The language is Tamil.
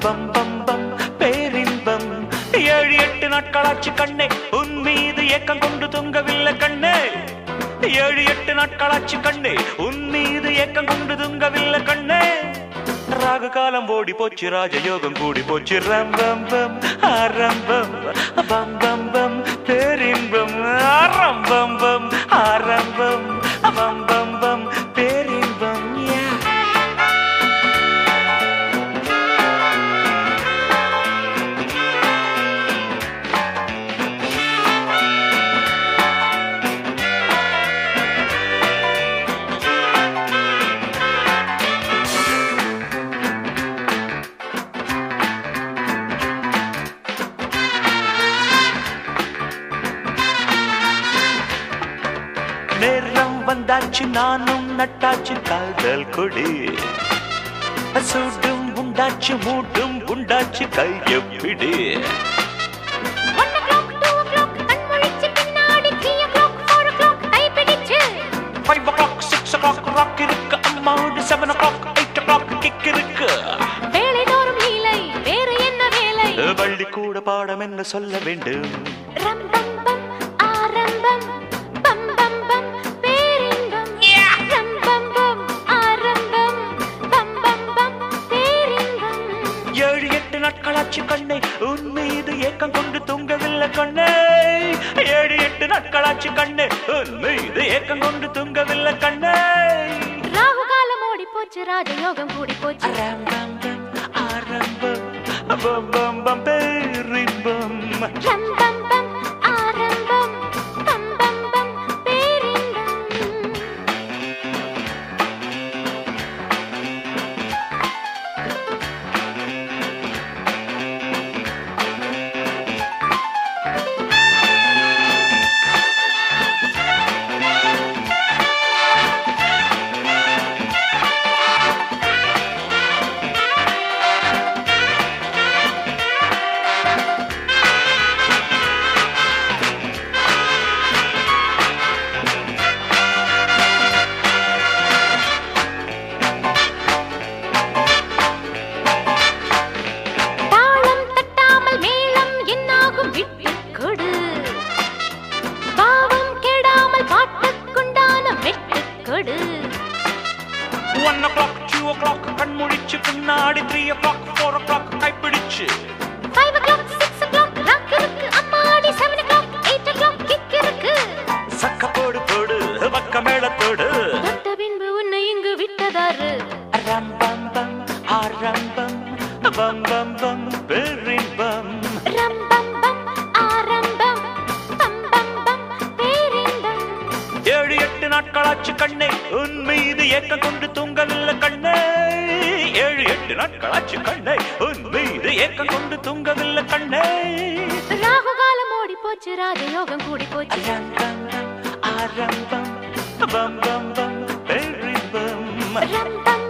பம் பம் பம் பேரின்பம். 7-8 நாட்களாச்சு கண்ணே உன் மீது ஏக்கம் கொண்டு தூங்கவில்லை கண்ணே. 7-8 நாட்களாச்சு கண்ணே உன் மீது ஏக்கம் கொண்டு தூங்கவில்லை கண்ணே. ராகு காலம் ஓடி போச்சு ராஜயோகம் கூடி போச்சு. ரம்பம் பம் ஆரம்பம் பம் பம் பம் பேரின்பம். ஆரம்பம் பம் ஆரம்பம் பம் பம் பம் பேரின்பம். நேரம் வந்தாச்சு நானும் நட்டாச்சு காதல் கொடி. சூடும் உண்டாச்சு மூடும் உண்டாச்சு கையப்பிடி. 1 o'clock 2 o'clock கண் முழிச்சு பின்னாடி 3 o'clock 4 o'clock கை பிடிச்சு 5 o'clock 6 o'clock ராக் இருக்கு அம்மாவோடு. 7 o'clock 8 o'clock கிக் இருக்கு. வேலை தோறும் லீலை வேறு என்ன வேலை? பள்ளி கூட பாடம் என்ன சொல்ல வேண்டும்? ரம் பம் பம் ஆரம்பம் பம் பம் பம் பேரின்பம். ரம் பம் பம் ஆரம்பம் பம் பம் பம் பேரின்பம். 7-8 நாட்களாச்சு கண்ணே உன் மீது ஏக்கம் கொண்டு தூங்கவில்லை கண்ணே. 7-8 நாட்களாச்சு கண்ணே உன் மீது ஏக்கம் கொண்டு தூங்கவில்லை கண்ணே. ராகு காலம் ஓடி போச்சு ராஜயோகம் கூடி போச்சு. ஆரம்பம் ஆரம்பம் பம் பம் பம் பேரின்பம். ரம் பம் பம் ஆரம்பம் பம் பம் பம் பேரின்பம். தாளம் தட்டாமல் மேளம் என்னாகும் விட்டுக் கொடு. பாவம் கெடாமல் பாட்டுக்குண்டான வெட்டுக் கொடு. 1 o'clock 2 o'clock கண் முழிச்சு பின்னாடி 3 o'clock 4 o'clock கைப்பிடிச்சு 5 o'clock 6 o'clock ராக் இருக்கு அம்மாடி. 7 o'clock 8 o'clock கிக் இருக்கு. சக்க போடு போடு பக்க மேளத்தோடு. தொட்ட பின்பு உன்னை இங்கு விட்டதாரு? ரம்பம் பம் ஆரம்பம் பம் பம் பம் பேரின்பம். ரம் பம் பம் ஆரம்பம் பம் பம் பம் பேரின்பம். 7-8 நாட்களாச்சு கண்ணே உன் மீது ஏக்கம் கொண்டு தூங்கவில்லை கண்ணே. 7-8 நாட்களாச்சு கண்ணே உன் மீது ஏக்கம் கொண்டு தூங்கவில்லை கண்ணே. ராகு காலம் ஓடி போச்சு ராஜயோகம் கூடி போச்சு. ரம்பம் ஆரம்பம் பம் பம் பம் பேரின்பம். ரம் பம்